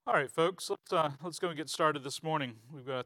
All right, folks, let's go and get started this morning. We've got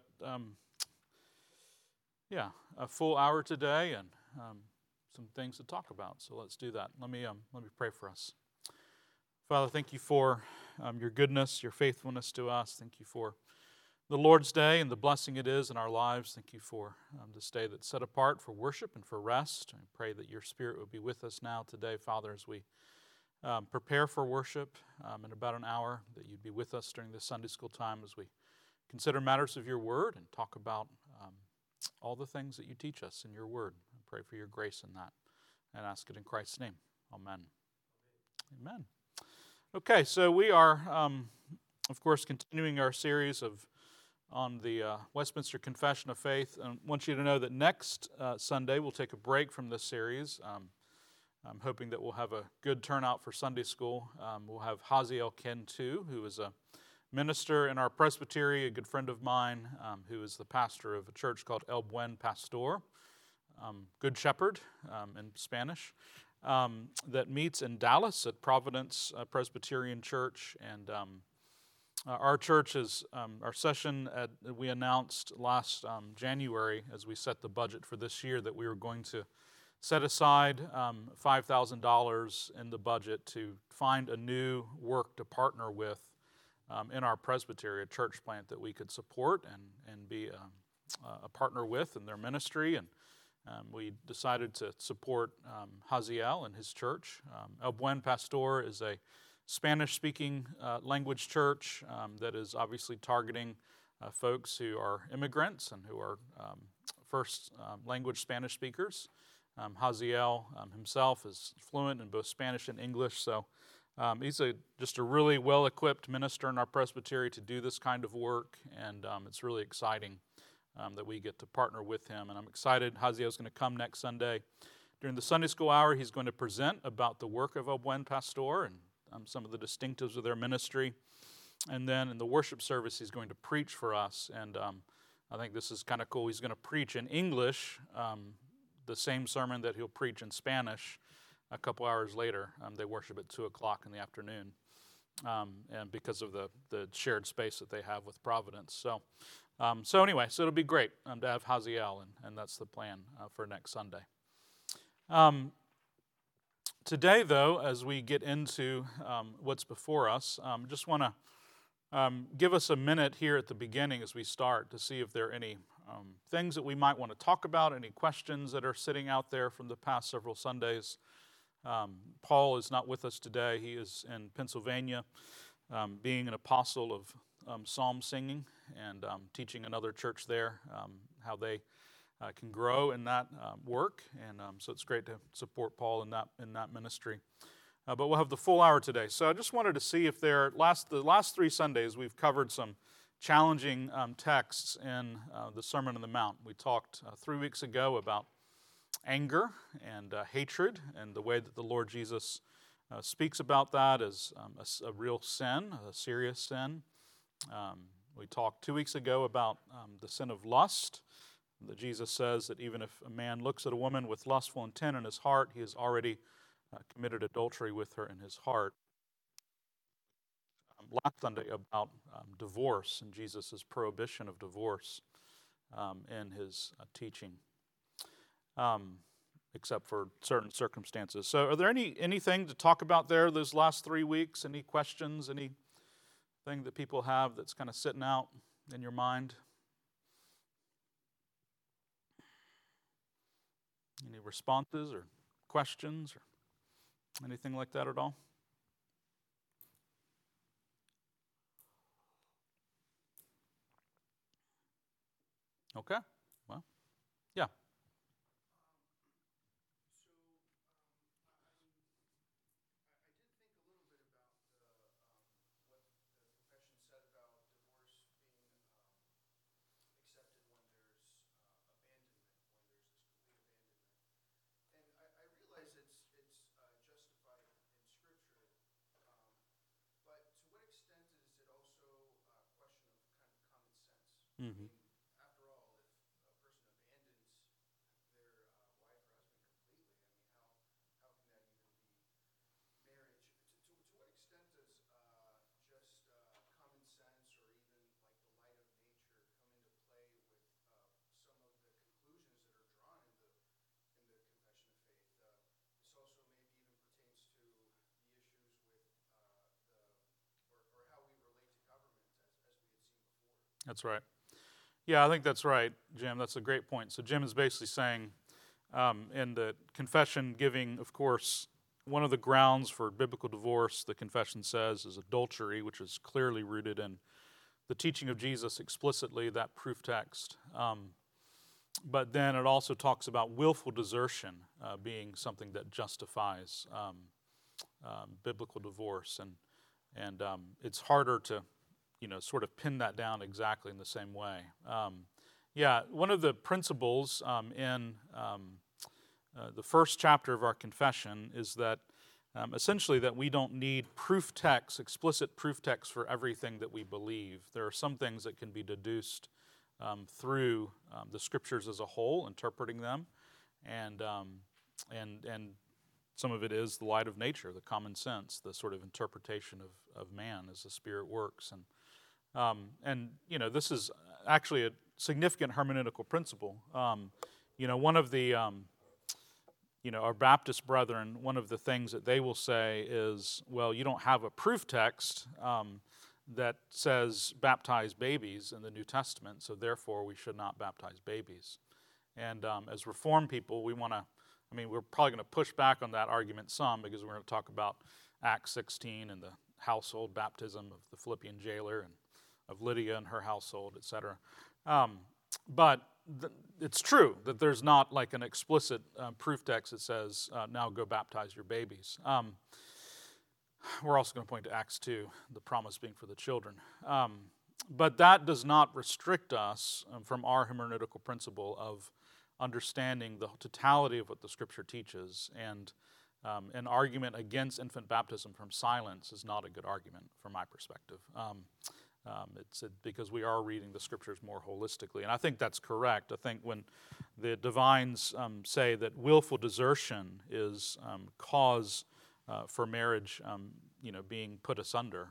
a full hour today and some things to talk about. So let's do that. Let me pray for us. Father, thank you for your goodness, your faithfulness to us. Thank you for the Lord's Day and the blessing it is in our lives. Thank you for this day that's set apart for worship and for rest. I pray that your Spirit would be with us now today, Father, as we prepare for worship in about an hour, that you'd be with us during this Sunday school time as we consider matters of your word and talk about all the things that you teach us in your word. I pray for your grace in that and ask it in Christ's name. Amen. Amen. Okay, so we are, of course, continuing our series on the Westminster Confession of Faith. And I want you to know that next Sunday we'll take a break from this series. I'm hoping that we'll have a good turnout for Sunday school. We'll have Haziel Kentu, who is a minister in our presbytery, a good friend of mine, who is the pastor of a church called El Buen Pastor, Good Shepherd in Spanish, that meets in Dallas at Providence Presbyterian Church. And our church is, our session we announced last January as we set the budget for this year that we were going to set aside $5,000 in the budget to find a new work to partner with in our presbytery, a church plant that we could support and be a partner with in their ministry. And we decided to support Haziel and his church. El Buen Pastor is a Spanish-speaking language church that is obviously targeting folks who are immigrants and who are first language Spanish speakers. Haziel himself is fluent in both Spanish and English, so he's just a really well-equipped minister in our presbytery to do this kind of work, and it's really exciting that we get to partner with him. And I'm excited. Haziel's going to come next Sunday. During the Sunday school hour, he's going to present about the work of El Buen Pastor and some of the distinctives of their ministry. And then in the worship service, he's going to preach for us, and I think this is kind of cool. He's going to preach in English the same sermon that he'll preach in Spanish a couple hours later. They worship at 2 o'clock in the afternoon, and because of the shared space that they have with Providence. So anyway, so it'll be great to have Haziel, and that's the plan for next Sunday. Today, though, as we get into what's before us, just want to give us a minute here at the beginning as we start to see if there are any things that we might want to talk about, any questions that are sitting out there from the past several Sundays. Paul is not with us today. He is in Pennsylvania, being an apostle of psalm singing and teaching another church there how they can grow in that work. And so it's great to support Paul in that ministry. But we'll have the full hour today. So I just wanted to see if the last 3 Sundays we've covered some challenging texts in the Sermon on the Mount. We talked 3 weeks ago about anger and hatred and the way that the Lord Jesus speaks about that as a real sin, a serious sin. We talked 2 weeks ago about the sin of lust, that Jesus says that even if a man looks at a woman with lustful intent in his heart, he has already committed adultery with her in his heart. Last Sunday about divorce and Jesus' prohibition of divorce in his teaching, except for certain circumstances. So are there anything to talk about there those last 3 weeks? Any questions, anything that people have that's kind of sitting out in your mind? Any responses or questions or anything like that at all? Okay. Well, yeah. Mm-hmm. That's right. Yeah, I think that's right, Jim. That's a great point. So Jim is basically saying, in the confession giving, of course, one of the grounds for biblical divorce, the confession says, is adultery, which is clearly rooted in the teaching of Jesus explicitly, that proof text. But then it also talks about willful desertion being something that justifies biblical divorce, and it's harder to, sort of pin that down exactly in the same way. One of the principles in the first chapter of our confession is that essentially that we don't need proof text, explicit proof text for everything that we believe. There are some things that can be deduced through the scriptures as a whole, interpreting them, and some of it is the light of nature, the common sense, the sort of interpretation of man as the Spirit works, and this is actually a significant hermeneutical principle. One of the our Baptist brethren, one of the things that they will say is, well, you don't have a proof text that says baptize babies in the New Testament, so therefore we should not baptize babies. And as Reformed people, we're probably going to push back on that argument some, because we're going to talk about Acts 16 and the household baptism of the Philippian jailer and of Lydia and her household, etc. But it's true that there's not like an explicit proof text that says, now go baptize your babies. We're also going to point to Acts 2, the promise being for the children. But that does not restrict us from our hermeneutical principle of understanding the totality of what the Scripture teaches. And an argument against infant baptism from silence is not a good argument from my perspective. It's because we are reading the Scriptures more holistically. And I think that's correct. I think when the divines say that willful desertion is cause for marriage being put asunder,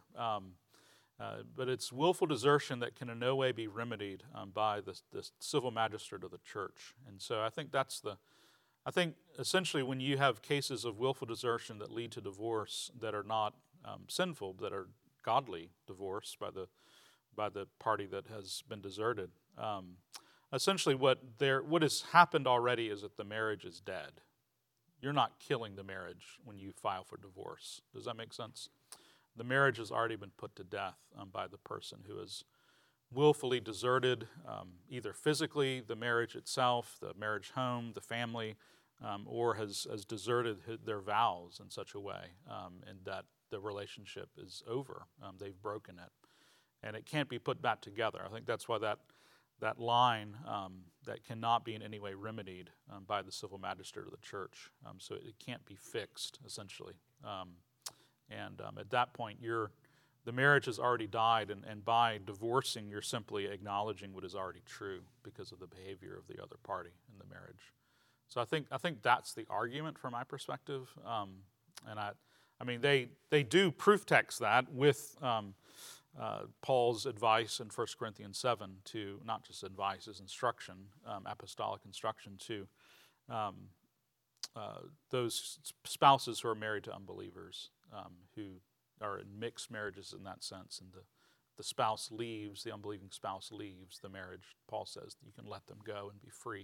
but it's willful desertion that can in no way be remedied by the civil magistrate of the church. And so I think essentially when you have cases of willful desertion that lead to divorce that are not sinful, that are godly divorce by the party that has been deserted, essentially what has happened already is that the marriage is dead. You're not killing the marriage when you file for divorce. Does that make sense? The marriage has already been put to death by the person who has willfully deserted either physically the marriage itself, the marriage home, the family, or has deserted their vows in such a way and that the relationship is over. They've broken it. And it can't be put back together. I think that's why that line that cannot be in any way remedied by the civil magistrate of the church. So it can't be fixed, essentially. And at that point, the marriage has already died, and by divorcing, you're simply acknowledging what is already true because of the behavior of the other party in the marriage. So I think that's the argument from my perspective. They do proof text that with Paul's advice in 1 Corinthians 7 to, not just advice, his instruction, apostolic instruction to those spouses who are married to unbelievers, who are in mixed marriages in that sense, and the spouse leaves, the unbelieving spouse leaves the marriage. Paul says that you can let them go and be free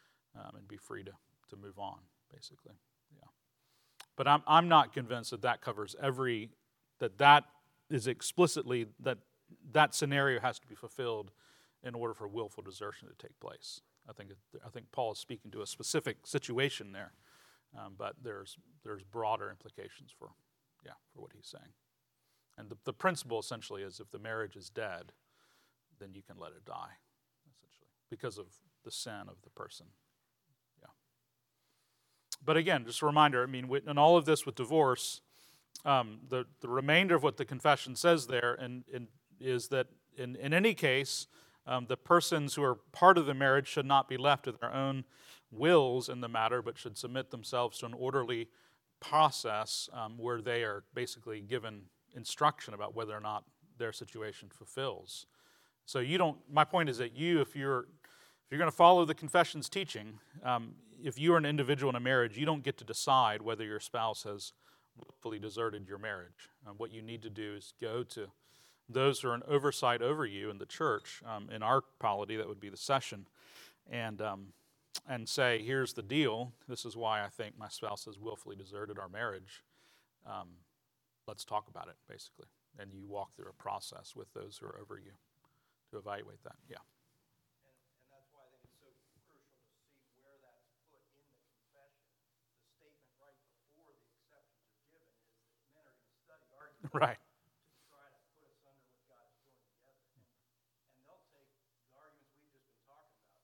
to move on, basically. Yeah. But I'm not convinced that covers that is explicitly that scenario has to be fulfilled in order for willful desertion to take place. I think Paul is speaking to a specific situation there, but there's broader implications for what he's saying. And the principle essentially is if the marriage is dead, then you can let it die, essentially, because of the sin of the person. Yeah. But again, just a reminder, in all of this with divorce, the remainder of what the confession says there is that in any case, the persons who are part of the marriage should not be left to their own wills in the matter, but should submit themselves to an orderly process where they are basically given instruction about whether or not their situation fulfills. So my point is that if you're going to follow the confession's teaching, if you are an individual in a marriage, you don't get to decide whether your spouse has willfully deserted your marriage. What you need to do is go to those who are an oversight over you in the church. In our polity, that would be the session, and say, here's the deal. This is why I think my spouse has willfully deserted our marriage. Let's talk about it, basically. And you walk through a process with those who are over you to evaluate that. Yeah. And that's why I think it's so crucial to see where that's put in the confession. The statement right before the exceptions are given is that men are going to study arguments Right. to try to put us under what God has joined together. And they'll take the arguments we've just been talking about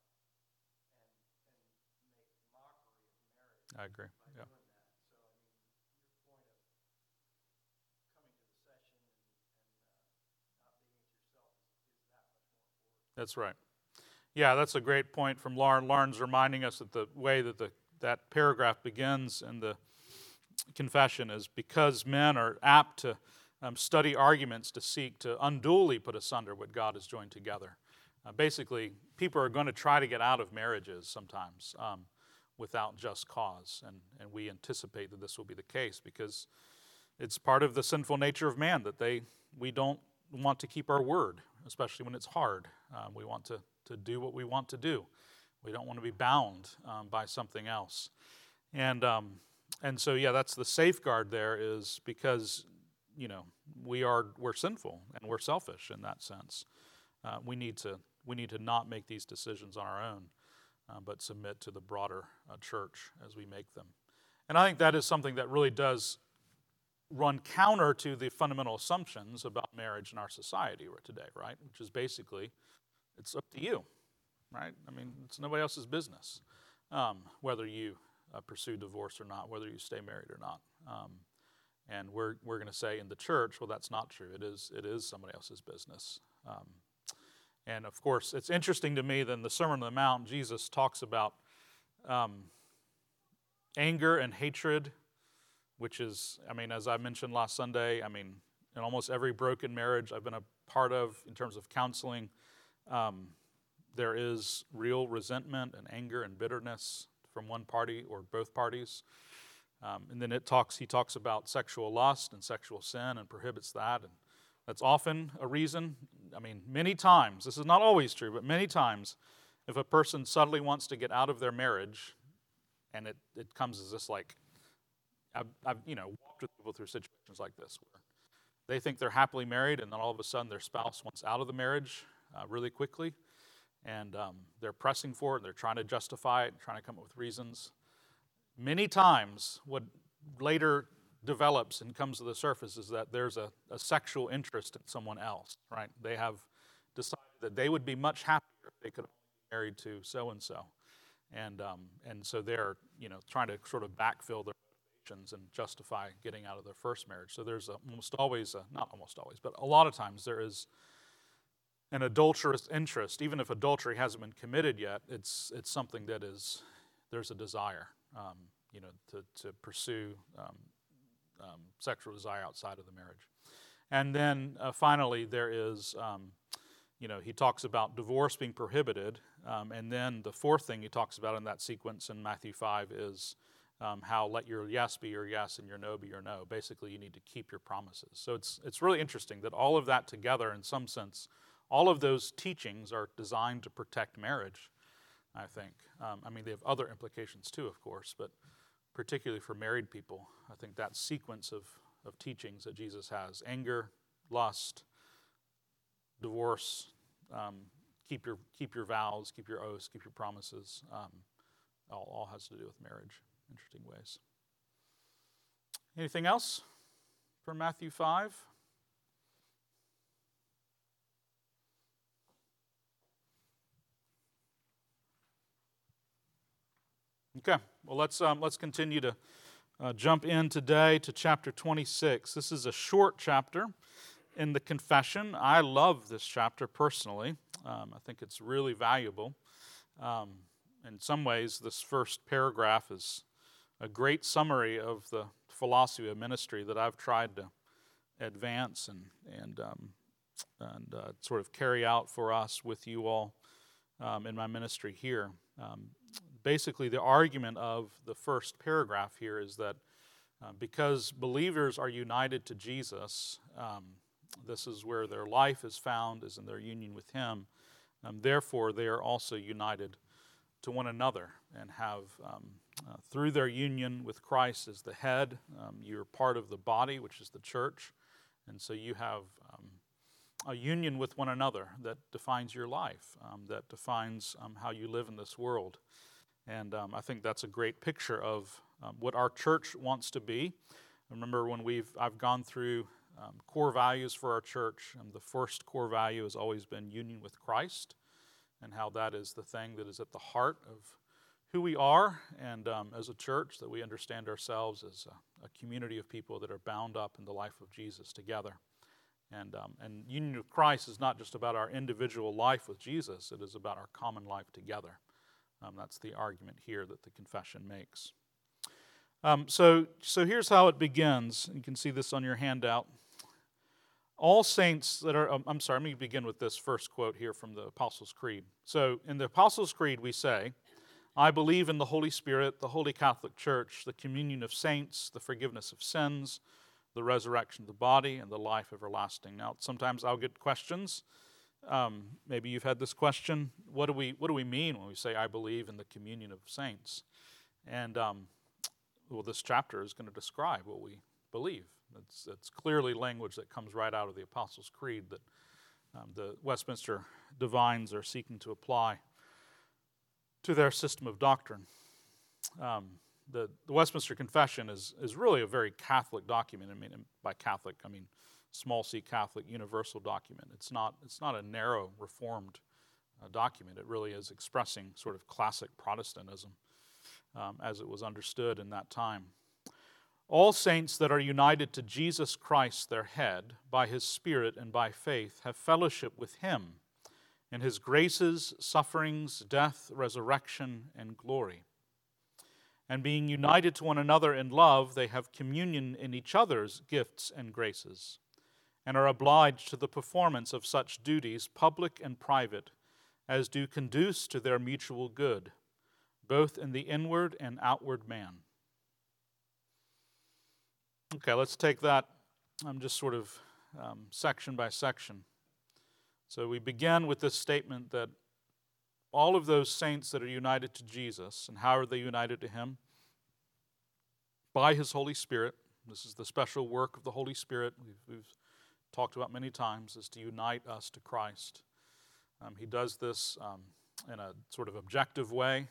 and make mockery of marriage I agree. by Yeah. doing that. So, I mean, your point of coming to the session and not being it yourself is that much more important. That's right. Yeah, that's a great point from Lauren. Lauren's reminding us that the way that that paragraph begins in the confession is because men are apt to study arguments to seek to unduly put asunder what God has joined together. Basically, people are going to try to get out of marriages sometimes without just cause, and we anticipate that this will be the case because it's part of the sinful nature of man that we don't want to keep our word, especially when it's hard. We want to do what we want to do. We don't want to be bound by something else. And so, yeah, that's the safeguard there is because, we're sinful and we're selfish in that sense. We need to not make these decisions on our own, but submit to the broader church as we make them. And I think that is something that really does run counter to the fundamental assumptions about marriage in our society today, right? Which is basically, it's up to you, right? I mean, it's nobody else's business whether you pursue divorce or not, whether you stay married or not. And we're going to say in the church, well, that's not true. It is somebody else's business. And of course, it's interesting to me that in the Sermon on the Mount, Jesus talks about anger and hatred, which is, as I mentioned last Sunday, in almost every broken marriage I've been a part of in terms of counseling, there is real resentment and anger and bitterness from one party or both parties. And then he talks about sexual lust and sexual sin and prohibits that. And that's often a reason. Many times, this is not always true, but many times, if a person suddenly wants to get out of their marriage, and it comes as this I've walked with people through situations like this where they think they're happily married, and then all of a sudden their spouse wants out of the marriage really quickly, and they're pressing for it, and they're trying to justify it, trying to come up with reasons. Many times, what later develops and comes to the surface is that there's a sexual interest in someone else, right? They have decided that they would be much happier if they could be married to so-and-so. And so they're, trying to sort of backfill their motivations and justify getting out of their first marriage. So there's not almost always, but a lot of times there is an adulterous interest. Even if adultery hasn't been committed yet, it's something that is, there's a desire, to pursue sexual desire outside of the marriage. And then finally there is, he talks about divorce being prohibited. And then the fourth thing he talks about in that sequence in Matthew 5 is how let your yes be your yes and your no be your no. Basically, you need to keep your promises. So it's really interesting that all of that together, in some sense, all of those teachings are designed to protect marriage, I think. They have other implications too, of course, but particularly for married people, I think that sequence of teachings that Jesus has, anger, lust, divorce, keep your vows, keep your oaths, keep your promises, all has to do with marriage. Interesting ways. Anything else from Matthew 5? Okay, well let's continue to jump in today to chapter 26. This is a short chapter in the confession. I love this chapter personally. I think it's really valuable. In some ways, this first paragraph is a great summary of the philosophy of ministry that I've tried to advance and sort of carry out for us with you all in my ministry here. Basically, the argument of the first paragraph here is that because believers are united to Jesus, This is where their life is found, is in their union with Him. Therefore, they are also united to one another and have, through their union with Christ as the head, you're part of the body, which is the church. And so you have a union with one another that defines your life, that defines how you live in this world. And I think that's a great picture of what our church wants to be. I remember when I've gone through core values for our church, and the first core value has always been union with Christ, and how that is the thing that is at the heart of who we are, and as a church, that we understand ourselves as a community of people that are bound up in the life of Jesus together. And union with Christ is not just about our individual life with Jesus, it is about our common life together. That's the argument here that the confession makes. So here's how it begins. You can see this on your handout. All saints that are, let me begin with this first quote here from the Apostles' Creed. So in the Apostles' Creed we say, I believe in the Holy Spirit, the Holy Catholic Church, the communion of saints, the forgiveness of sins, the resurrection of the body, and the life everlasting. Now, sometimes I'll get questions. Maybe you've had this question. What do we mean when we say, I believe in the communion of saints? And, this chapter is going to describe what we believe. It's clearly language that comes right out of the Apostles' Creed that the Westminster divines are seeking to apply to their system of doctrine. The Westminster Confession is really a very Catholic document. I mean, by Catholic, I mean small c Catholic, universal document. It's not a narrow Reformed document. It really is expressing sort of classic Protestantism as it was understood in that time. All saints that are united to Jesus Christ, their head, by His Spirit and by faith, have fellowship with Him in His graces, sufferings, death, resurrection, and glory. And being united to one another in love, they have communion in each other's gifts and graces, and are obliged to the performance of such duties, public and private, as do conduce to their mutual good, both in the inward and outward man. Okay, let's take that just sort of section by section. So we begin with this statement that all of those saints that are united to Jesus, and how are they united to Him? By His Holy Spirit. This is the special work of the Holy Spirit we've talked about many times, is to unite us to Christ. He does this in a sort of objective way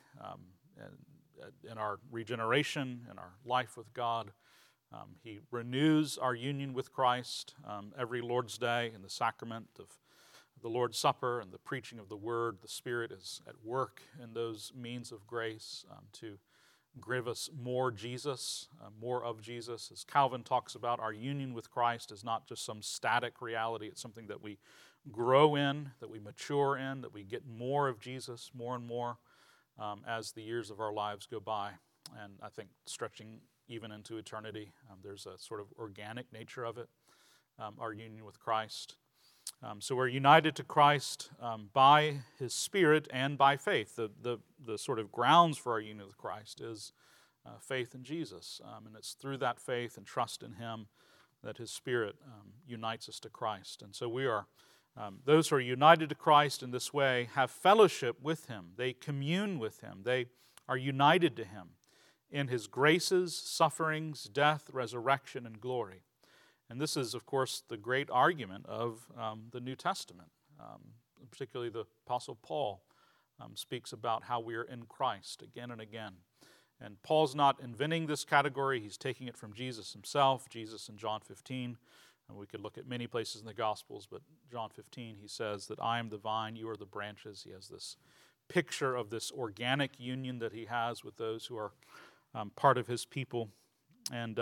in our regeneration, in our life with God. He renews our union with Christ every Lord's Day in the sacrament of the Lord's Supper and the preaching of the Word. The Spirit is at work in those means of grace to give us more Jesus, more of Jesus. As Calvin talks about, our union with Christ is not just some static reality. It's something that we grow in, that we mature in, that we get more of Jesus more and more as the years of our lives go by. And I think stretching even into eternity, there's a sort of organic nature of it, our union with Christ. So we're united to Christ by His Spirit and by faith. The sort of grounds for our union with Christ is faith in Jesus. And it's through that faith and trust in Him that His Spirit unites us to Christ. And so we are, those who are united to Christ in this way have fellowship with Him. They commune with Him. They are united to Him in His graces, sufferings, death, resurrection, and glory. And this is, of course, the great argument of the New Testament. Particularly the Apostle Paul speaks about how we are in Christ again and again. And Paul's not inventing this category. He's taking it from Jesus Himself. Jesus in John 15. And we could look at many places in the Gospels, but John 15, he says that I am the vine, you are the branches. He has this picture of this organic union that He has with those who are part of His people. And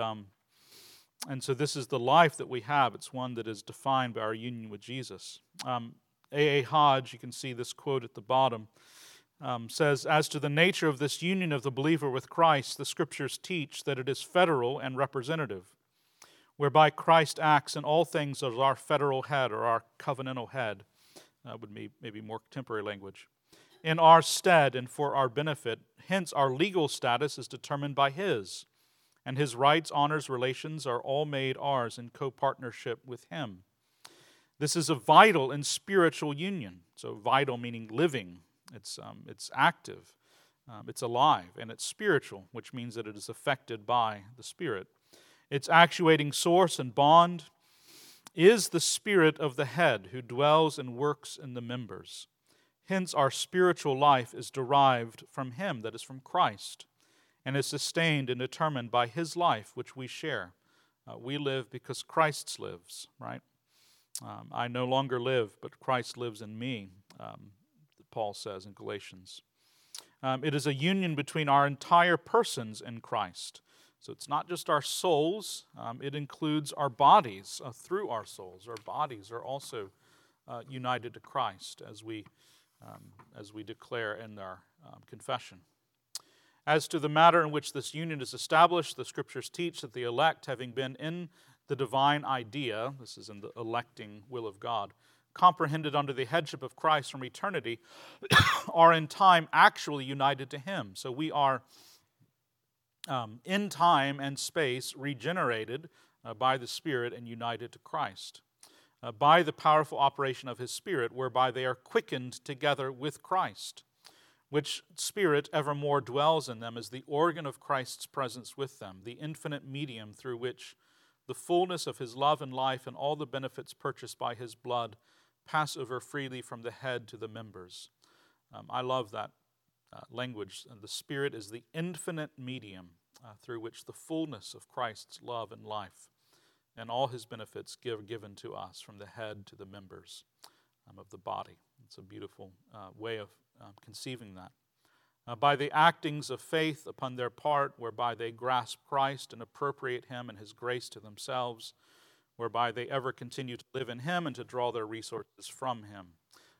so this is the life that we have. It's one that is defined by our union with Jesus. A.A. Hodge, you can see this quote at the bottom, says, as to the nature of this union of the believer with Christ, the Scriptures teach that it is federal and representative, whereby Christ acts in all things as our federal head or our covenantal head. That would be maybe more contemporary language. In our stead and for our benefit, hence our legal status is determined by His, and His rights, honors, relations are all made ours in co-partnership with Him. This is a vital and spiritual union. So vital meaning living. It's active. It's alive, and it's spiritual, which means that it is affected by the Spirit. Its actuating source and bond is the Spirit of the head who dwells and works in the members. Hence, our spiritual life is derived from Him, that is, from Christ, and is sustained and determined by His life, which we share. We live because Christ lives, right? I no longer live, but Christ lives in me, Paul says in Galatians. It is a union between our entire persons in Christ. So it's not just our souls, it includes our bodies through our souls. Our bodies are also united to Christ as we declare in our confession. As to the matter in which this union is established, the Scriptures teach that the elect, having been in the divine idea, this is in the electing will of God, comprehended under the headship of Christ from eternity, are in time actually united to Him. So we are in time and space regenerated by the Spirit and united to Christ. By the powerful operation of His Spirit, whereby they are quickened together with Christ, which Spirit evermore dwells in them as the organ of Christ's presence with them, the infinite medium through which the fullness of His love and life and all the benefits purchased by His blood pass over freely from the head to the members. I love that language. The Spirit is the infinite medium through which the fullness of Christ's love and life and all His benefits given to us from the head to the members of the body. It's a beautiful way of conceiving that. By the actings of faith upon their part, whereby they grasp Christ and appropriate Him and His grace to themselves, whereby they ever continue to live in Him and to draw their resources from Him.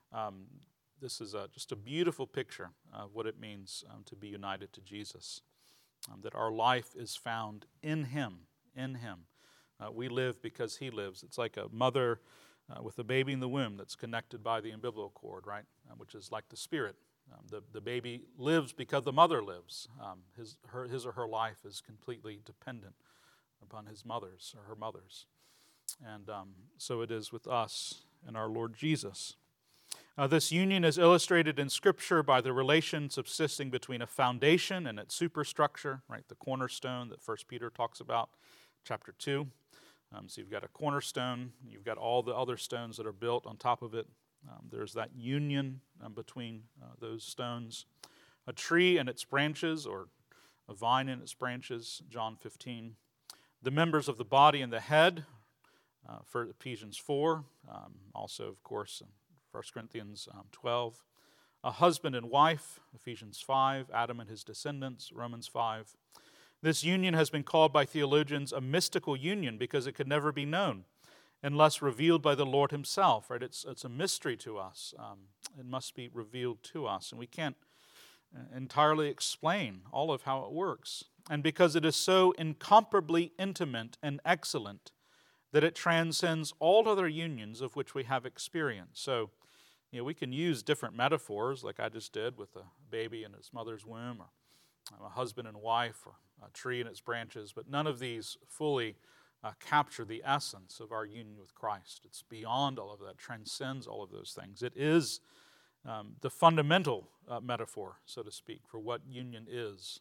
This is just a beautiful picture of what it means to be united to Jesus, that our life is found in Him, in Him. We live because He lives. It's like a mother with a baby in the womb that's connected by the umbilical cord, right, which is like the Spirit. The baby lives because the mother lives. His or her life is completely dependent upon his mother's or her mother's. And so it is with us and our Lord Jesus. This union is illustrated in Scripture by the relation subsisting between a foundation and its superstructure, right? The cornerstone that 1 Peter talks about, chapter 2. So you've got a cornerstone, you've got all the other stones that are built on top of it. There's that union between those stones. A tree and its branches, or a vine and its branches, John 15. The members of the body and the head, for Ephesians 4, also, of course, 1 Corinthians 12. A husband and wife, Ephesians 5, Adam and his descendants, Romans 5. This union has been called by theologians a mystical union because it could never be known unless revealed by the Lord Himself. Right? It's a mystery to us. It must be revealed to us, and we can't entirely explain all of how it works. And because it is so incomparably intimate and excellent, that it transcends all other unions of which we have experience. So, we can use different metaphors, like I just did with a baby in its mother's womb, or a husband and wife, or a tree and its branches, but none of these fully capture the essence of our union with Christ. It's beyond all of that, transcends all of those things. It is the fundamental metaphor, so to speak, for what union is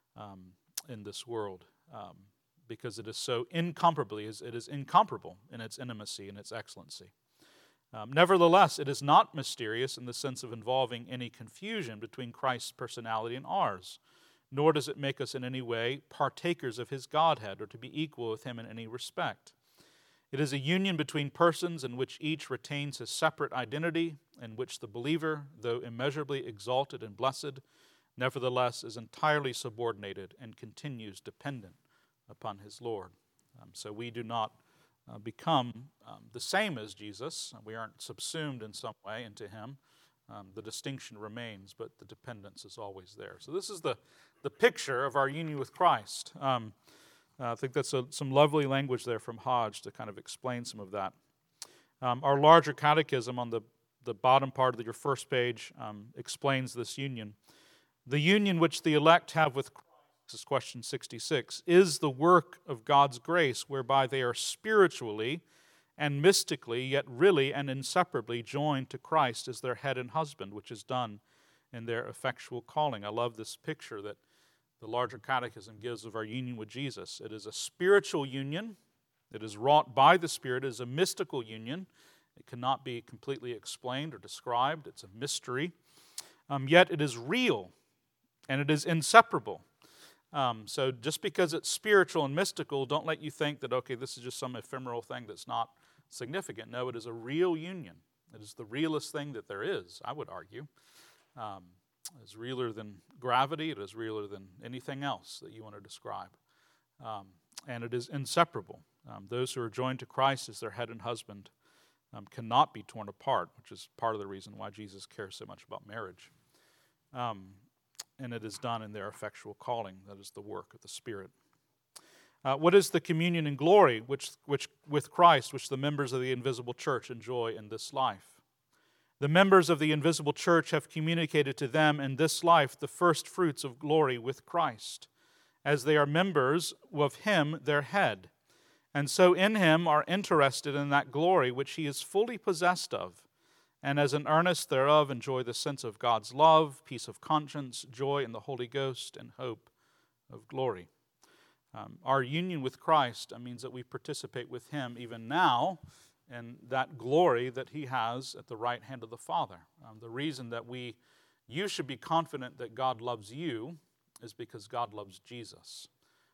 in this world. Because it is so incomparably, it is incomparable in its intimacy and its excellency. Nevertheless, it is not mysterious in the sense of involving any confusion between Christ's personality and ours, nor does it make us in any way partakers of His Godhead or to be equal with Him in any respect. It is a union between persons in which each retains his separate identity, in which the believer, though immeasurably exalted and blessed, nevertheless is entirely subordinated and continues dependent upon his Lord. So we do not become the same as Jesus. We aren't subsumed in some way into Him. The distinction remains, but the dependence is always there. So this is the picture of our union with Christ. I think that's some lovely language there from Hodge to kind of explain some of that. Our larger catechism on the bottom part of your first page explains this union. The union which the elect have with Christ, this is question 66, is the work of God's grace whereby they are spiritually and mystically, yet really and inseparably joined to Christ as their head and husband, which is done in their effectual calling. I love this picture that the larger catechism gives of our union with Jesus. It is a spiritual union. It is wrought by the Spirit. It is a mystical union. It cannot be completely explained or described. It's a mystery. Yet it is real, and it is inseparable. So just because it's spiritual and mystical, don't let you think that, okay, this is just some ephemeral thing that's not significant. No, it is a real union. It is the realest thing that there is, I would argue. It is realer than gravity. It is realer than anything else that you want to describe. And it is inseparable. Those who are joined to Christ as their head and husband cannot be torn apart, which is part of the reason why Jesus cares so much about marriage. And it is done in their effectual calling. That is the work of the Spirit. What is the communion in glory which with Christ, which the members of the invisible church enjoy in this life? The members of the invisible church have communicated to them in this life the first fruits of glory with Christ, as they are members of Him, their head, and so in Him are interested in that glory which He is fully possessed of, and as an earnest thereof enjoy the sense of God's love, peace of conscience, joy in the Holy Ghost, and hope of glory. Our union with Christ means that we participate with Him even now in that glory that He has at the right hand of the Father. The reason that you should be confident that God loves you is because God loves Jesus.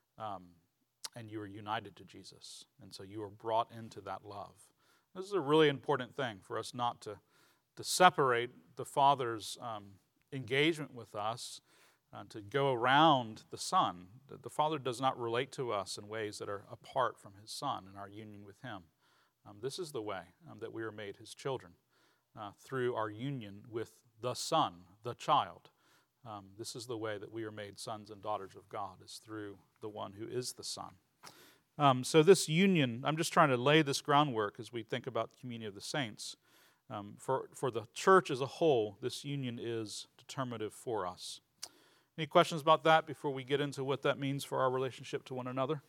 And you are united to Jesus. And so you are brought into that love. This is a really important thing for us not to separate the Father's engagement with us, to go around the Son. The Father does not relate to us in ways that are apart from His Son in our union with Him. This is the way that we are made His children, through our union with the Son, the child. This is the way that we are made sons and daughters of God, is through the one who is the Son. So this union, I'm just trying to lay this groundwork as we think about the communion of the saints. For the church as a whole, this union is determinative for us. Any questions about that before we get into what that means for our relationship to one another?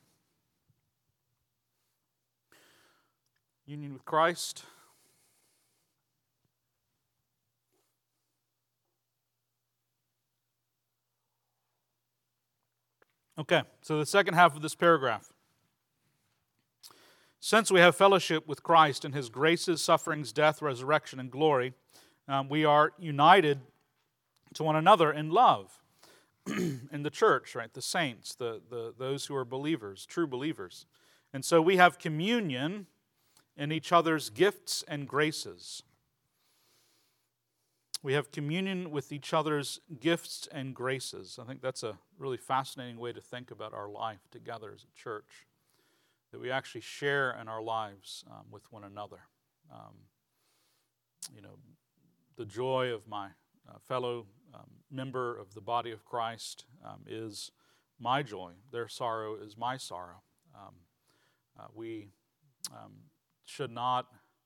Union with Christ. Okay, so the second half of this paragraph. Since we have fellowship with Christ in His graces, sufferings, death, resurrection, and glory, we are united to one another in love. In the church, right? The saints, those who are believers, true believers. And so we have communion in each other's gifts and graces. We have communion with each other's gifts and graces. I think that's a really fascinating way to think about our life together as a church, that we actually share in our lives with one another. The joy of my fellow member of the body of Christ is my joy. Their sorrow is my sorrow. We should not...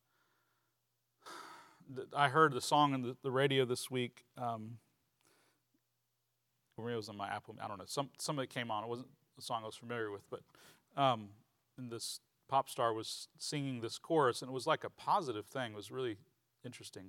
I heard the song on the radio this week. Or maybe it was on my Apple. I don't know. Somebody came on. It wasn't a song I was familiar with, but and this pop star was singing this chorus, and it was like a positive thing. It was really interesting.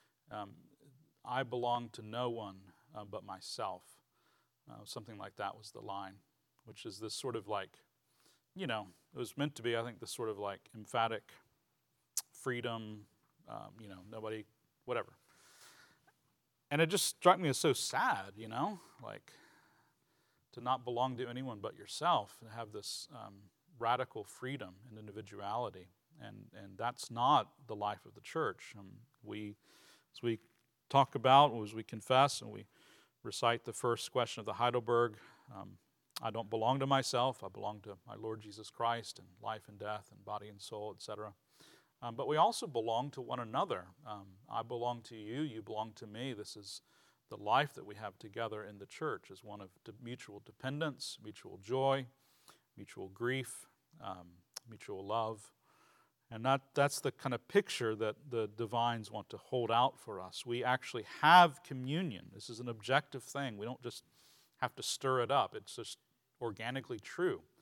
I belong to no one but myself. Something like that was the line, which is this sort of like, it was meant to be, I think, this sort of like emphatic freedom. Nobody, whatever. And it just struck me as so sad, like to not belong to anyone but yourself and have this radical freedom and individuality. And that's not the life of the church. As we talk about, as we confess and we recite the first question of the Heidelberg, I don't belong to myself. I belong to my Lord Jesus Christ and life and death and body and soul, etc. But we also belong to one another. I belong to you, you belong to me. This is the life that we have together in the church, is one of mutual dependence, mutual joy, mutual grief, mutual love. And that's the kind of picture that the divines want to hold out for us. We actually have communion. This is an objective thing. We don't just have to stir it up. It's just organically true.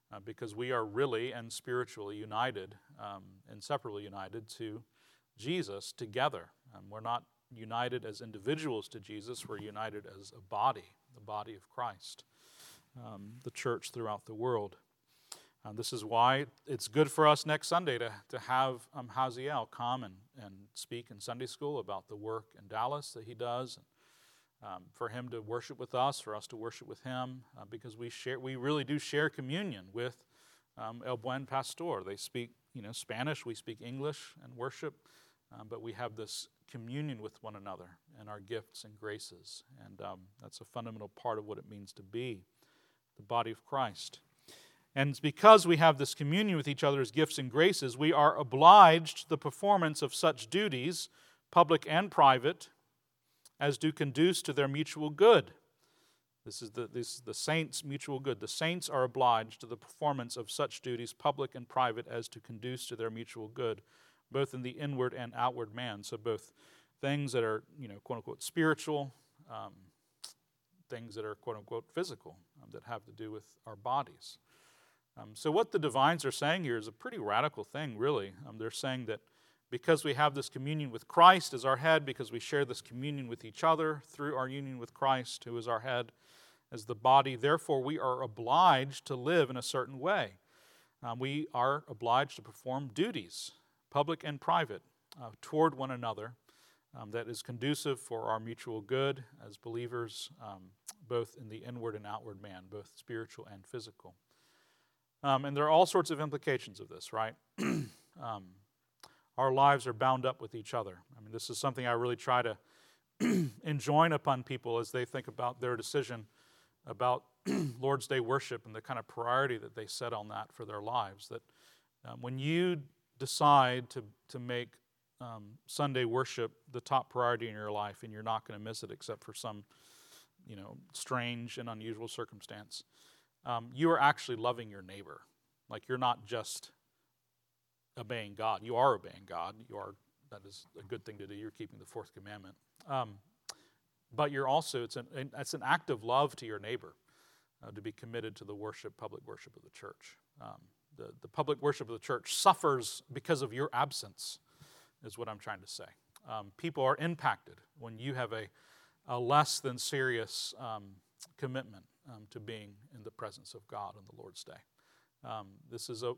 because we are really and spiritually united, inseparably united to Jesus together. We're not united as individuals to Jesus, we're united as a body, the body of Christ, the church throughout the world. This is why it's good for us next Sunday to have Haziel come and speak in Sunday school about the work in Dallas that he does, and for him to worship with us, for us to worship with him, because we really do share communion with El Buen Pastor. They speak Spanish, we speak English and worship, but we have this communion with one another and our gifts and graces, and that's a fundamental part of what it means to be the body of Christ. And it's because we have this communion with each other's gifts and graces, we are obliged to the performance of such duties, public and private, as do conduce to their mutual good. This is the saints' mutual good. The saints are obliged to the performance of such duties, public and private, as to conduce to their mutual good, both in the inward and outward man. So both things that are, quote-unquote, spiritual, things that are, quote-unquote, physical, that have to do with our bodies. So what the divines are saying here is a pretty radical thing, really. They're saying that because we have this communion with Christ as our head, because we share this communion with each other through our union with Christ, who is our head, as the body, therefore we are obliged to live in a certain way. We are obliged to perform duties, public and private, toward one another, that is conducive for our mutual good as believers, both in the inward and outward man, both spiritual and physical. And there are all sorts of implications of this, right? Our lives are bound up with each other. This is something I really try to enjoin upon people as they think about their decision about Lord's Day worship and the kind of priority that they set on that for their lives. That when you decide to make Sunday worship the top priority in your life, and you're not going to miss it except for some, strange and unusual circumstance, you are actually loving your neighbor. Like, you're not just obeying God. You are obeying God. That is a good thing to do. You're keeping the fourth commandment. But you're also, it's an act of love to your neighbor to be committed to the public worship of the church. The public worship of the church suffers because of your absence, is what I'm trying to say. People are impacted when you have a less than serious commitment to being in the presence of God on the Lord's Day. This is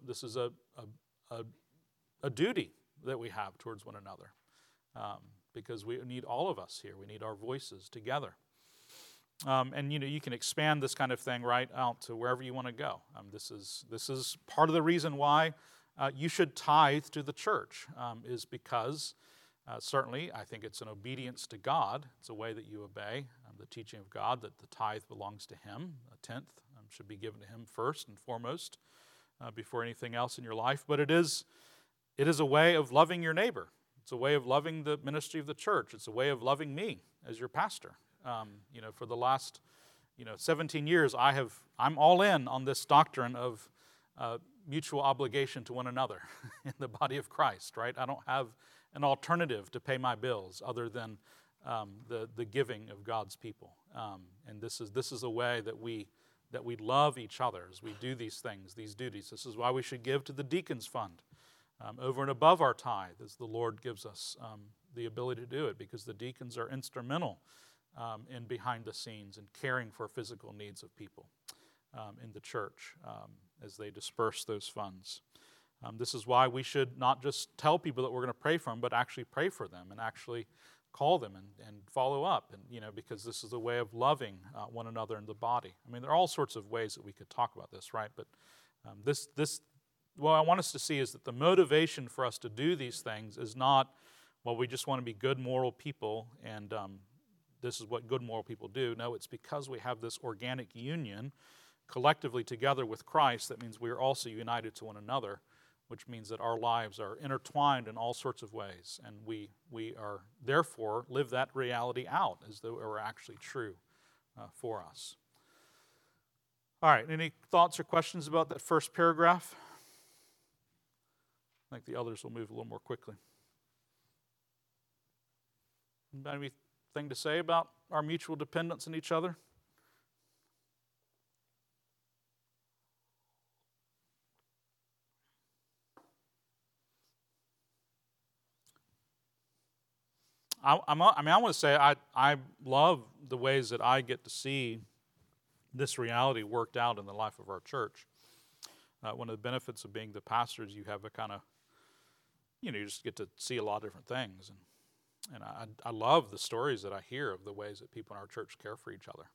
a duty that we have towards one another, because we need all of us here. We need our voices together. And you can expand this kind of thing right out to wherever you want to go. This is part of the reason why you should tithe to the church, is because certainly I think it's an obedience to God. It's a way that you obey the teaching of God, that the tithe belongs to Him. A tenth should be given to Him first and foremost, before anything else in your life. But it is a way of loving your neighbor. It's a way of loving the ministry of the church. It's a way of loving me as your pastor. For the last 17 years, I'm all in on this doctrine of mutual obligation to one another in the body of Christ. Right? I don't have an alternative to pay my bills other than the giving of God's people. And this is a way that we love each other as we do these things, these duties. This is why we should give to the Deacons Fund over and above our tithe, as the Lord gives us the ability to do it, because the deacons are instrumental in behind the scenes and caring for physical needs of people in the church as they disperse those funds. This is why we should not just tell people that we're going to pray for them, but actually pray for them and actually call them and follow up, and because this is a way of loving one another in the body. There are all sorts of ways that we could talk about this, right? But what I want us to see is that the motivation for us to do these things is not, well, we just want to be good moral people, and this is what good moral people do. No, it's because we have this organic union collectively together with Christ. That means we are also united to one another, which means that our lives are intertwined in all sorts of ways, and we are therefore live that reality out as though it were actually true for us. All right, any thoughts or questions about that first paragraph? I think the others will move a little more quickly. Anything to say about our mutual dependence on each other? I want to say I love the ways that I get to see this reality worked out in the life of our church. One of the benefits of being the pastor is you have a kind of, you just get to see a lot of different things. And I love the stories that I hear of the ways that people in our church care for each other.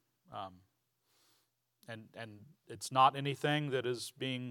And it's not anything that is being,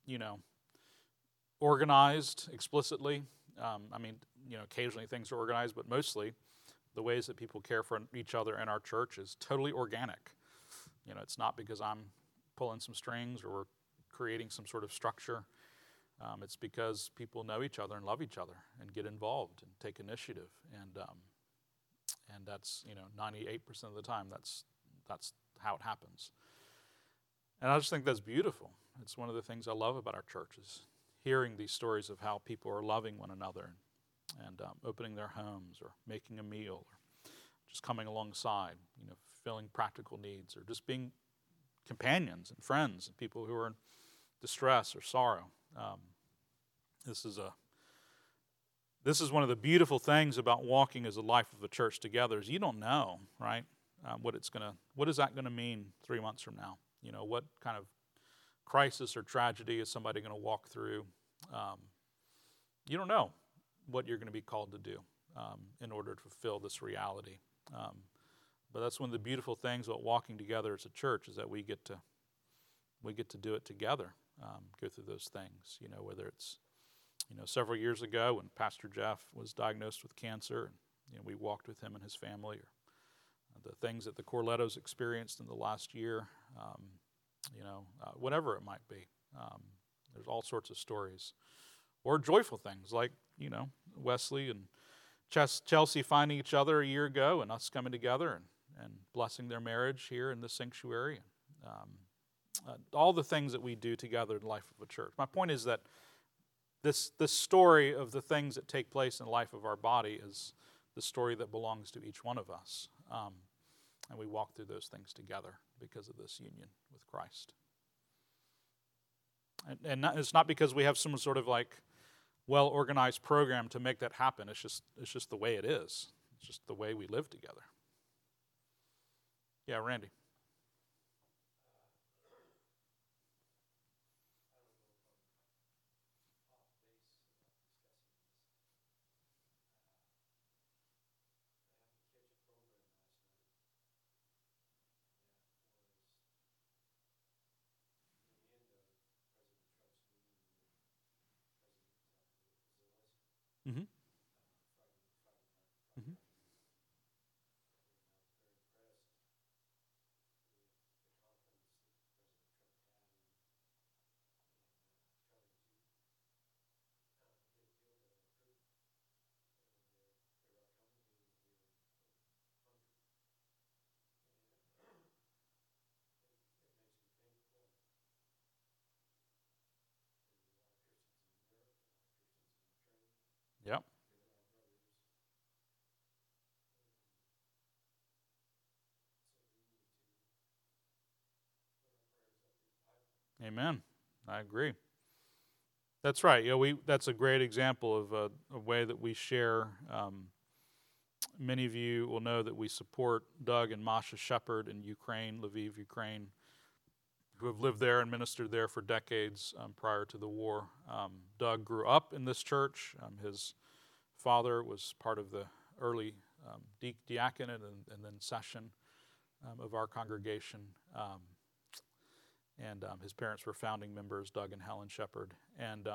organized explicitly. Occasionally things are organized, but mostly the ways that people care for each other in our church is totally organic. It's not because I'm pulling some strings or we're creating some sort of structure. It's because people know each other and love each other and get involved and take initiative. And that's, 98% of the time, that's how it happens. And I just think that's beautiful. It's one of the things I love about our church is hearing these stories of how people are loving one another and opening their homes or making a meal or just coming alongside, filling practical needs or just being companions and friends and people who are in distress or sorrow. This is one of the beautiful things about walking as a life of a church together is you don't know, right? What is that gonna mean 3 months from now? What kind of crisis or tragedy is somebody going to walk through? You don't know what you're going to be called to do in order to fulfill this reality. But that's one of the beautiful things about walking together as a church is that we get to do it together, go through those things. Whether it's several years ago when Pastor Jeff was diagnosed with cancer, and we walked with him and his family, or the things that the Corlettos experienced in the last year, whatever it might be. There's all sorts of stories. Or joyful things like, Wesley and Chelsea finding each other a year ago and us coming together and blessing their marriage here in this sanctuary. All the things that we do together in the life of a church. My point is that this story of the things that take place in the life of our body is the story that belongs to each one of us. And we walk through those things together because of this union with Christ. And it's not because we have some sort of well-organized program to make that happen. It's just the way it is. It's just the way we live together. Yeah, Randy. Mm-hmm. Mm-hmm. Yep. Amen. I agree. That's right. That's a great example of a way that we share. Many of you will know that we support Doug and Masha Shepard in Ukraine, Lviv, Ukraine, who have lived there and ministered there for decades prior to the war. Doug grew up in this church. His father was part of the early diaconate and then session of our congregation. And his parents were founding members, Doug and Helen Shepard. And,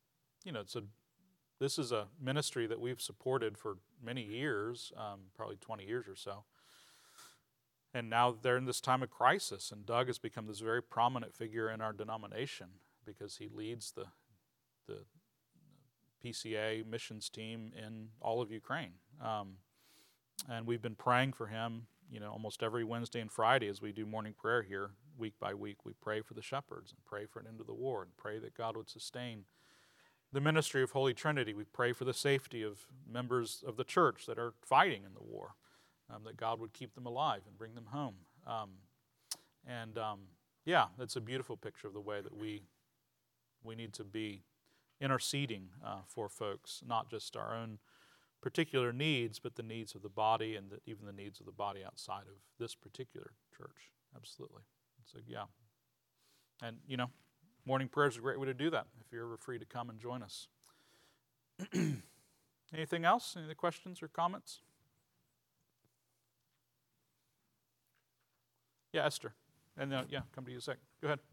this is a ministry that we've supported for many years, probably 20 years or so. And now they're in this time of crisis, and Doug has become this very prominent figure in our denomination because he leads the PCA missions team in all of Ukraine. And we've been praying for him, almost every Wednesday and Friday as we do morning prayer here, week by week. We pray for the shepherds and pray for an end to the war and pray that God would sustain the ministry of Holy Trinity. We pray for the safety of members of the church that are fighting in the war, that God would keep them alive and bring them home. That's a beautiful picture of the way that we need to be interceding for folks, not just our own particular needs, but the needs of the body and even the needs of the body outside of this particular church. Absolutely. So, yeah. And, morning prayer is a great way to do that if you're ever free to come and join us. Anything else? Any other questions or comments? Yeah, Esther. And come to you in a sec. Go ahead.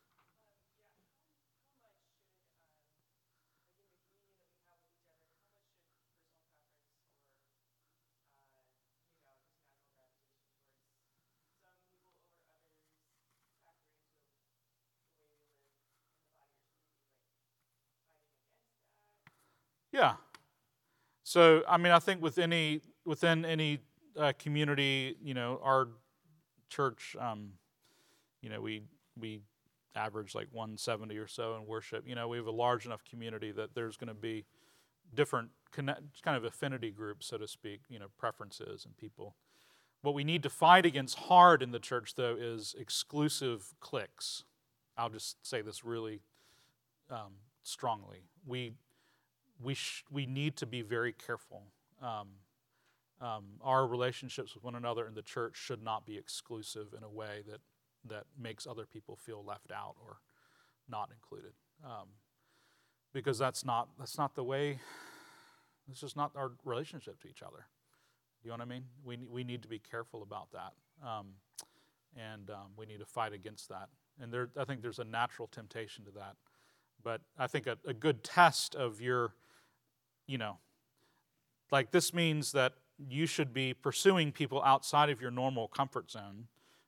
Yeah. So, I think within any community, our church, we average like 170 or so in worship. We have a large enough community that there's going to be different kind of affinity groups, so to speak, preferences and people. What we need to fight against hard in the church, though, is exclusive cliques. I'll just say this really strongly. We need to be very careful. Our relationships with one another in the church should not be exclusive in a way that makes other people feel left out or not included, because that's not the way. It's just not our relationship to each other. You know what I mean? We need to be careful about that, and we need to fight against that. And I think there's a natural temptation to that. But I think a good test of your, like this means that you should be pursuing people outside of your normal comfort zone.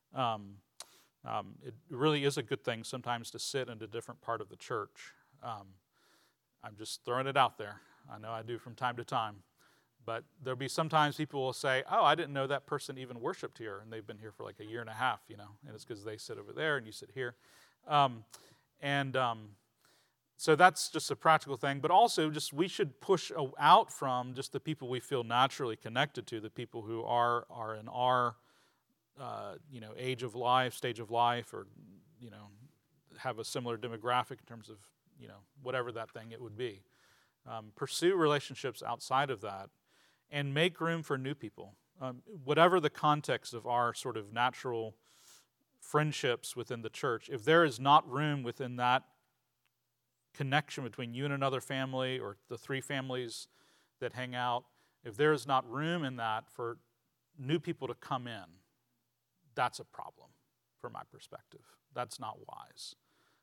It really is a good thing sometimes to sit in a different part of the church. I'm just throwing it out there. I know I do from time to time. But there'll be sometimes people will say, oh, I didn't know that person even worshiped here, and they've been here for like a year and a half, and it's because they sit over there and you sit here. So that's just a practical thing. But also, just we should push out from just the people we feel naturally connected to, the people who are in our, age of life, stage of life, or, have a similar demographic in terms of, whatever that thing it would be. Pursue relationships outside of that and make room for new people. Whatever the context of our sort of natural friendships within the church, if there is not room within that connection between you and another family or the three families that hang out, if there is not room in that for new people to come in, that's a problem from my perspective. That's not wise.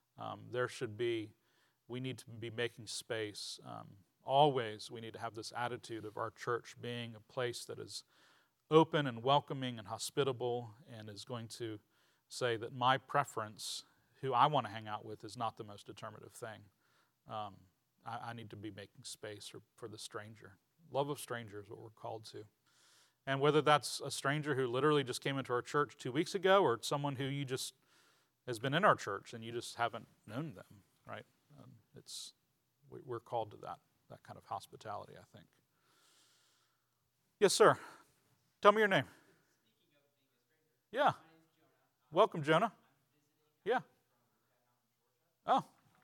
We need to be making space. Always we need to have this attitude of our church being a place that is open and welcoming and hospitable and is going to say that my preference, who I want to hang out with, is not the most determinative thing. I need to be making space for the stranger. Love of strangers is what we're called to. And whether that's a stranger who literally just came into our church 2 weeks ago or someone who you just has been in our church and you just haven't known them, right? We're called to that kind of hospitality, I think. Yes, sir. Tell me your name. Yeah. Welcome, Jonah. Yeah. Oh.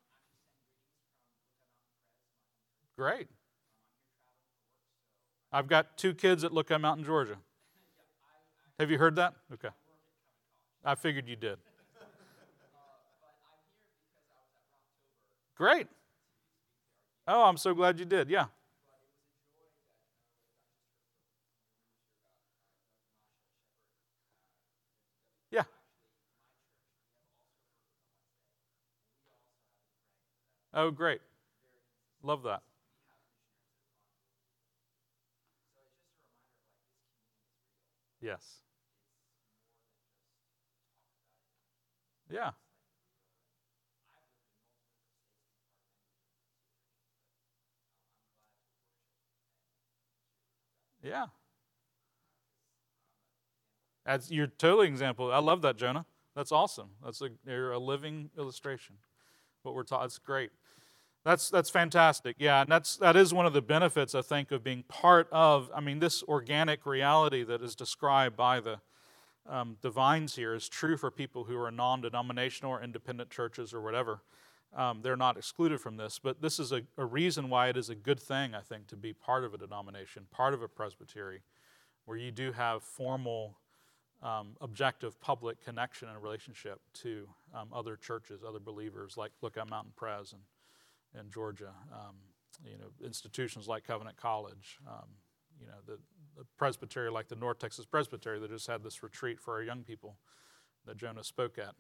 Great. I've got 2 kids at Lookout Mountain, Georgia. Have you heard that? Okay. I figured you did. Great. Oh, I'm so glad you did. Yeah. Yeah. Oh, great. Love that. Yes. Yeah. Yeah. You're totally an example. I love that, Jonah. That's awesome. You're a living illustration. What we're taught. That's great. That's fantastic. Yeah, and that is one of the benefits, I think, of being part of. This organic reality that is described by the Vines here is true for people who are non-denominational or independent churches or whatever. they're not excluded from this, but this is a reason why it is a good thing, I think, to be part of a denomination, part of a presbytery, where you do have formal, objective, public connection and relationship to other churches, other believers, like Lookout Mountain Pres in Georgia, institutions like Covenant College, the presbytery like the North Texas Presbytery that just had this retreat for our young people that Jonah spoke at.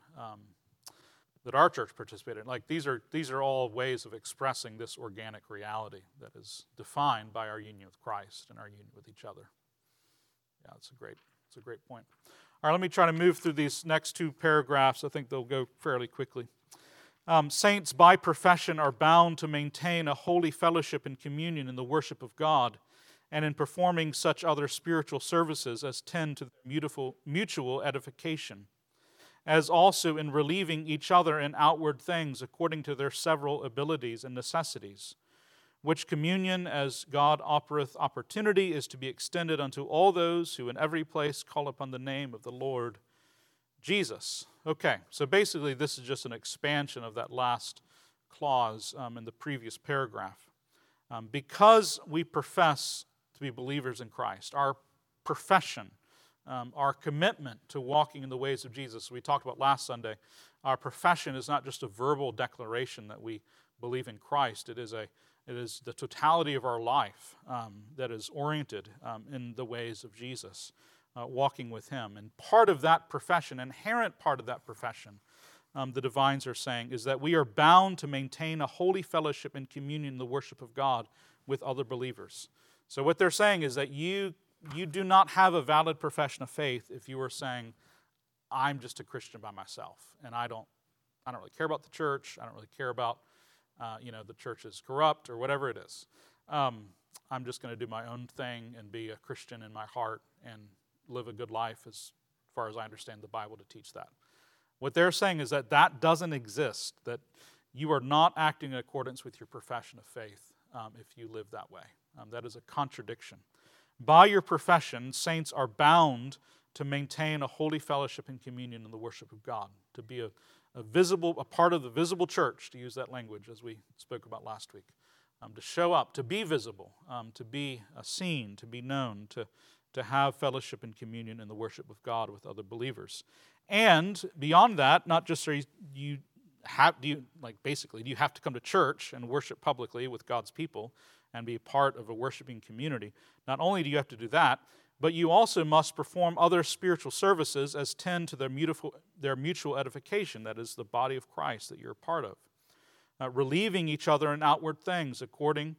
That our church participated in. Like these are all ways of expressing this organic reality that is defined by our union with Christ and our union with each other. Yeah, it's a great point. All right, let me try to move through these next two paragraphs. I think they'll go fairly quickly. Saints by profession are bound to maintain a holy fellowship and communion in the worship of God and in performing such other spiritual services as tend to mutual edification, as also in relieving each other in outward things according to their several abilities and necessities, which communion, as God offereth opportunity, is to be extended unto all those who in every place call upon the name of the Lord Jesus. Okay, so basically this is just an expansion of that last clause in the previous paragraph. Because we profess to be believers in Christ, our profession, our commitment to walking in the ways of Jesus, we talked about last Sunday, our profession is not just a verbal declaration that we believe in Christ. It is the totality of our life that is oriented in the ways of Jesus, walking with Him. And part of that profession, inherent part of that profession, the divines are saying, is that we are bound to maintain a holy fellowship and communion in the worship of God with other believers. So what they're saying is that you do not have a valid profession of faith if you are saying, I'm just a Christian by myself, and I don't really care about the church. I don't really care about, the church is corrupt or whatever it is. I'm just going to do my own thing and be a Christian in my heart and live a good life as far as I understand the Bible to teach that. What they're saying is that doesn't exist, that you are not acting in accordance with your profession of faith if you live that way. That is a contradiction. By your profession, saints are bound to maintain a holy fellowship and communion in the worship of God, to be a part of the visible church, to use that language as we spoke about last week, to show up, to be visible, to be seen, to be known, to have fellowship and communion in the worship of God with other believers. And beyond that, not just do you have to come to church and worship publicly with God's people and be part of a worshiping community. Not only do you have to do that, but you also must perform other spiritual services as tend to their mutual edification, that is the body of Christ that you're a part of. Relieving each other in outward things according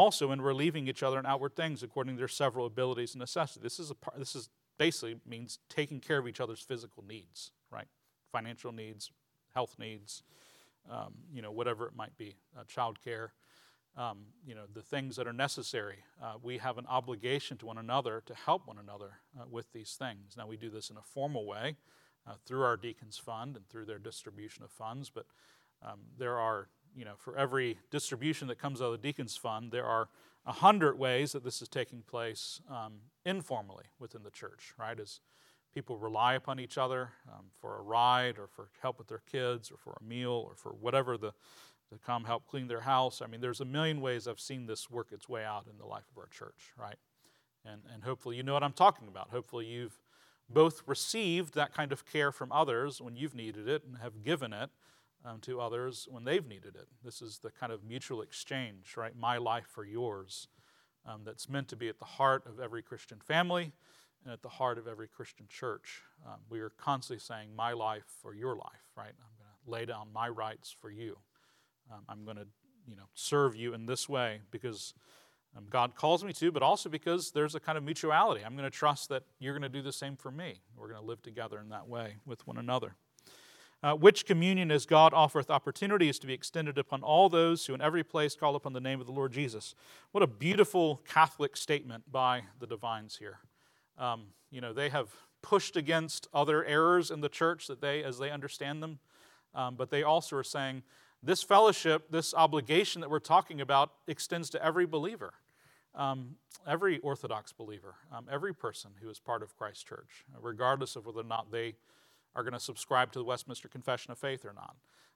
to their several abilities and necessities. This is basically means taking care of each other's physical needs, right? Financial needs, health needs, whatever it might be, child care. The things that are necessary. We have an obligation to one another to help one another with these things. Now, we do this in a formal way through our Deacons Fund and through their distribution of funds, but there are, for every distribution that comes out of the Deacons Fund, there are 100 ways that this is taking place informally within the church, right? As people rely upon each other for a ride or for help with their kids or for a meal or for whatever to come help clean their house. I mean, there's a million ways I've seen this work its way out in the life of our church, right? And hopefully you know what I'm talking about. Hopefully you've both received that kind of care from others when you've needed it and have given it to others when they've needed it. This is the kind of mutual exchange, right? My life for yours, that's meant to be at the heart of every Christian family and at the heart of every Christian church. We are constantly saying my life for your life, right? I'm going to lay down my rights for you. I'm going to, serve you in this way because God calls me to, but also because there's a kind of mutuality. I'm going to trust that you're going to do the same for me. We're going to live together in that way with one another. Which communion, as God offereth opportunity, is to be extended upon all those who in every place call upon the name of the Lord Jesus. What a beautiful Catholic statement by the divines here. They have pushed against other errors in the church as they understand them, but they also are saying, this fellowship, this obligation that we're talking about extends to every believer, every Orthodox believer, every person who is part of Christ's church, regardless of whether or not they are going to subscribe to the Westminster Confession of Faith or not.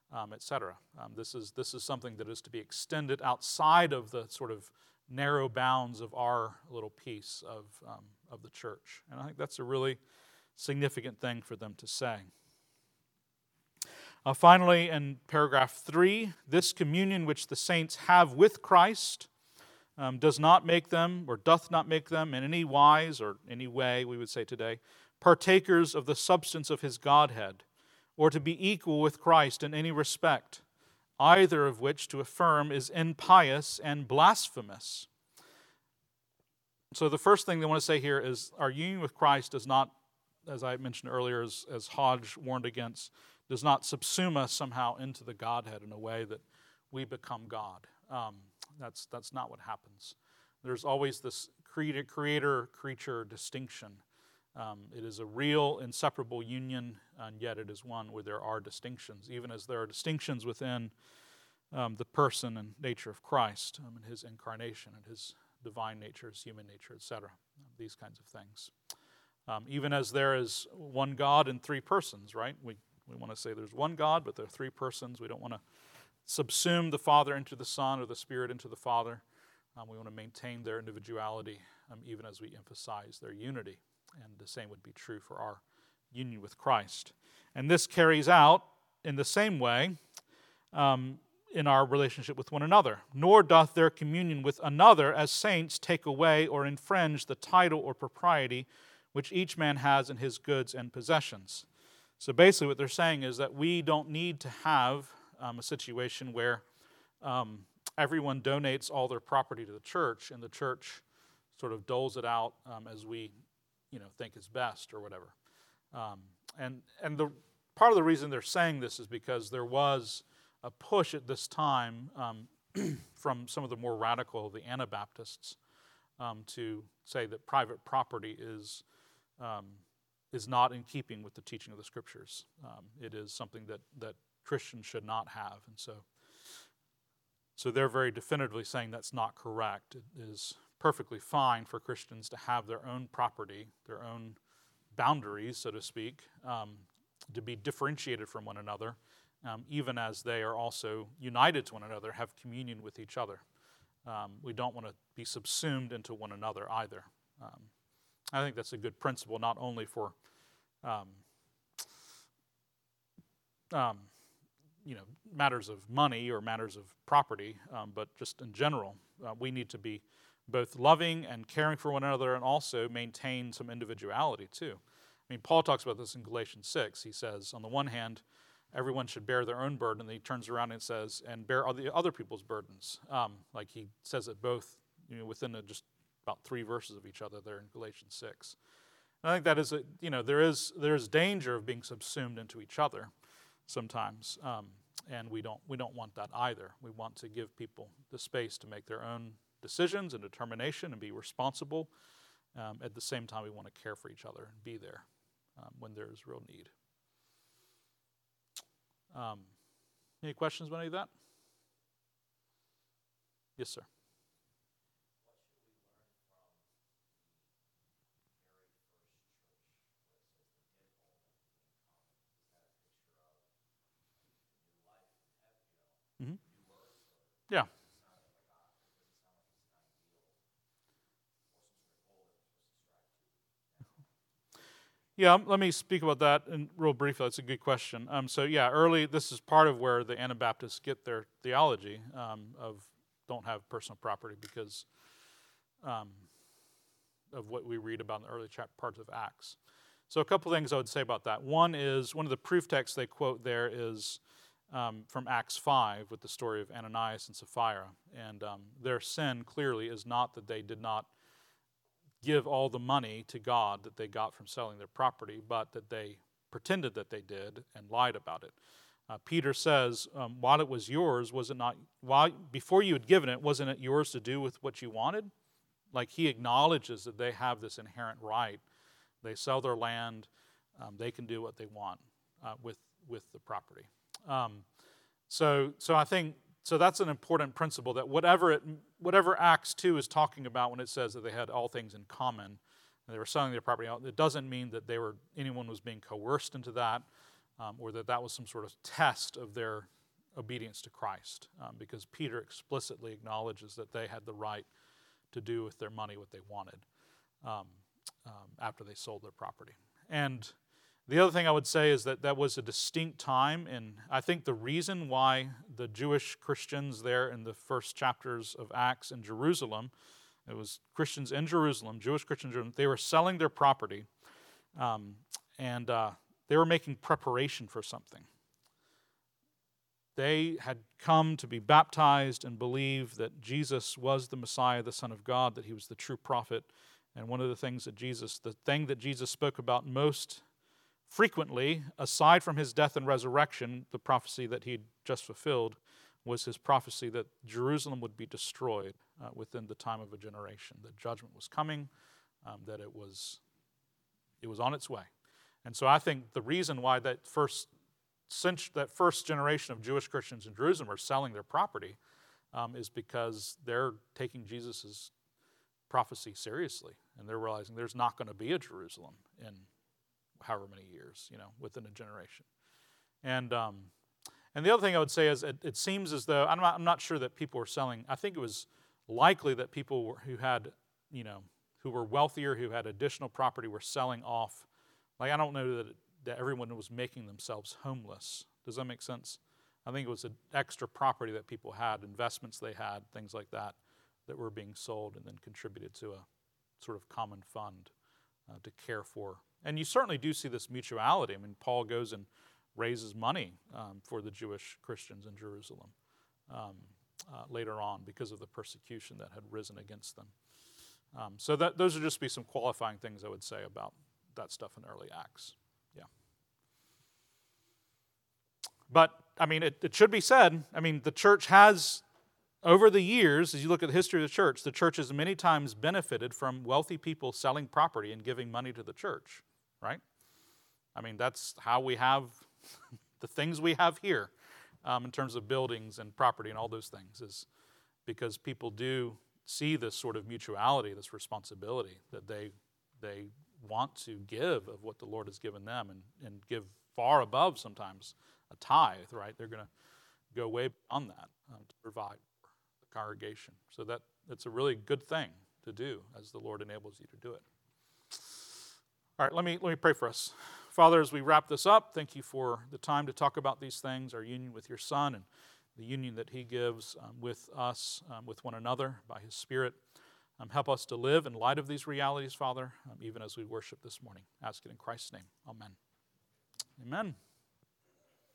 etc. This is something that is to be extended outside of the sort of narrow bounds of our little piece of the church. And I think that's a really significant thing for them to say. Finally, in paragraph 3, this communion which the saints have with Christ does not make them, or doth not make them in any wise, or any way, we would say today, partakers of the substance of his Godhead, or to be equal with Christ in any respect, either of which to affirm is impious and blasphemous. So the first thing they want to say here is our union with Christ does not, as I mentioned earlier, as Hodge warned against, does not subsume us somehow into the Godhead in a way that we become God. That's not what happens. There's always this creator-creature distinction. It is a real, inseparable union, and yet it is one where there are distinctions, even as there are distinctions within the person and nature of Christ, and his incarnation, and his divine nature, his human nature, etc. These kinds of things. Even as there is one God in three persons, right? We want to say there's one God, but there are three persons. We don't want to subsume the Father into the Son or the Spirit into the Father. We want to maintain their individuality, even as we emphasize their unity. And the same would be true for our union with Christ. And this carries out in the same way in our relationship with one another. Nor doth their communion with another as saints take away or infringe the title or propriety which each man has in his goods and possessions. So basically what they're saying is that we don't need to have a situation where everyone donates all their property to the church and the church sort of doles it out as we think is best or whatever. And the part of the reason they're saying this is because there was a push at this time from some of the more radical, the Anabaptists, to say that private property is not in keeping with the teaching of the Scriptures. It is something that Christians should not have. And so they're very definitively saying that's not correct. It is perfectly fine for Christians to have their own property, their own boundaries, so to speak, to be differentiated from one another, even as they are also united to one another, have communion with each other. We don't want to be subsumed into one another either. I think that's a good principle, not only for matters of money or matters of property, but just in general. We need to be both loving and caring for one another and also maintain some individuality too. I mean, Paul talks about this in Galatians 6. He says, on the one hand, everyone should bear their own burden, and then he turns around and says, and bear other people's burdens. Like he says it both within just about 3 verses of each other there in Galatians 6. And I think that is, there is danger of being subsumed into each other sometimes, and we don't want that either. We want to give people the space to make their own decisions and determination and be responsible. At the same time, we want to care for each other and be there when there is real need. Any questions about any of that? Yes, sir. Mm-hmm. Yeah. Yeah, let me speak about that real briefly. That's a good question. This is part of where the Anabaptists get their theology of don't have personal property because of what we read about in the early parts of Acts. So a couple things I would say about that. One of the proof texts they quote there is from Acts 5 with the story of Ananias and Sapphira. And their sin clearly is not that they did not give all the money to God that they got from selling their property, but that they pretended that they did and lied about it. Peter says, while it was yours, was it not, before you had given it, wasn't it yours to do with what you wanted? Like he acknowledges that they have this inherent right. They sell their land, they can do what they want with the property. So I think that's an important principle, that whatever Acts 2 is talking about when it says that they had all things in common and they were selling their property out, it doesn't mean that anyone was being coerced into that, or that was some sort of test of their obedience to Christ, because Peter explicitly acknowledges that they had the right to do with their money what they wanted after they sold their property. And the other thing I would say is that that was a distinct time, and I think the reason why the Jewish Christians there in the first chapters of Acts in Jerusalem, it was Christians in Jerusalem, Jewish Christians in Jerusalem, they were selling their property, and they were making preparation for something. They had come to be baptized and believe that Jesus was the Messiah, the Son of God, that he was the true prophet. And one of the thing that Jesus spoke about most frequently, aside from his death and resurrection, the prophecy that he'd just fulfilled, was his prophecy that Jerusalem would be destroyed within the time of a generation, that judgment was coming, that it was on its way. And so I think the reason why that first generation of Jewish Christians in Jerusalem are selling their property is because they're taking Jesus' prophecy seriously, and they're realizing there's not going to be a Jerusalem in however many years, within a generation. And the other thing I would say is it seems as though, I'm not sure that people were selling. I think it was likely that people who were wealthier, who had additional property, were selling off. Like, I don't know that everyone was making themselves homeless. Does that make sense? I think it was an extra property that people had, investments they had, things like that were being sold and then contributed to a sort of common fund to care for. And you certainly do see this mutuality. I mean, Paul goes and raises money for the Jewish Christians in Jerusalem later on because of the persecution that had risen against them. So those would just be some qualifying things I would say about that stuff in early Acts. Yeah. But, I mean, it should be said, I mean, the church has, over the years, as you look at the history of the church has many times benefited from wealthy people selling property and giving money to the church, right? I mean, that's how we have the things we have here in terms of buildings and property and all those things, is because people do see this sort of mutuality, this responsibility that they want to give of what the Lord has given them and give far above sometimes a tithe, right? They're going to go way beyond that to provide for the congregation. So that's a really good thing to do as the Lord enables you to do it. All right, let me pray for us. Father, as we wrap this up, thank you for the time to talk about these things, our union with your Son and the union that he gives with us, with one another by his Spirit. Help us to live in light of these realities, Father, even as we worship this morning. Ask it in Christ's name. Amen. Amen.